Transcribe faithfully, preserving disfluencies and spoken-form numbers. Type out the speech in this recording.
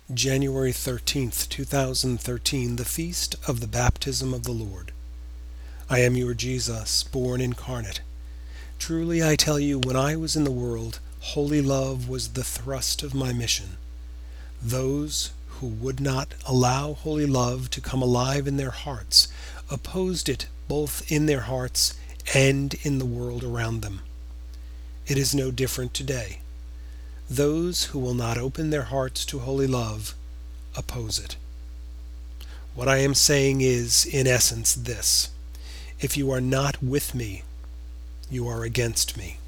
January thirteenth, two thousand thirteen, the Feast of the Baptism of the Lord. I am your Jesus, born incarnate. Truly I tell you, when I was in the world, holy love was the thrust of my mission. Those who would not allow holy love to come alive in their hearts opposed it both in their hearts and in the world around them. It is no different today. Those who will not open their hearts to holy love oppose it. What I am saying is, in essence, this: if you are not with me, you are against me.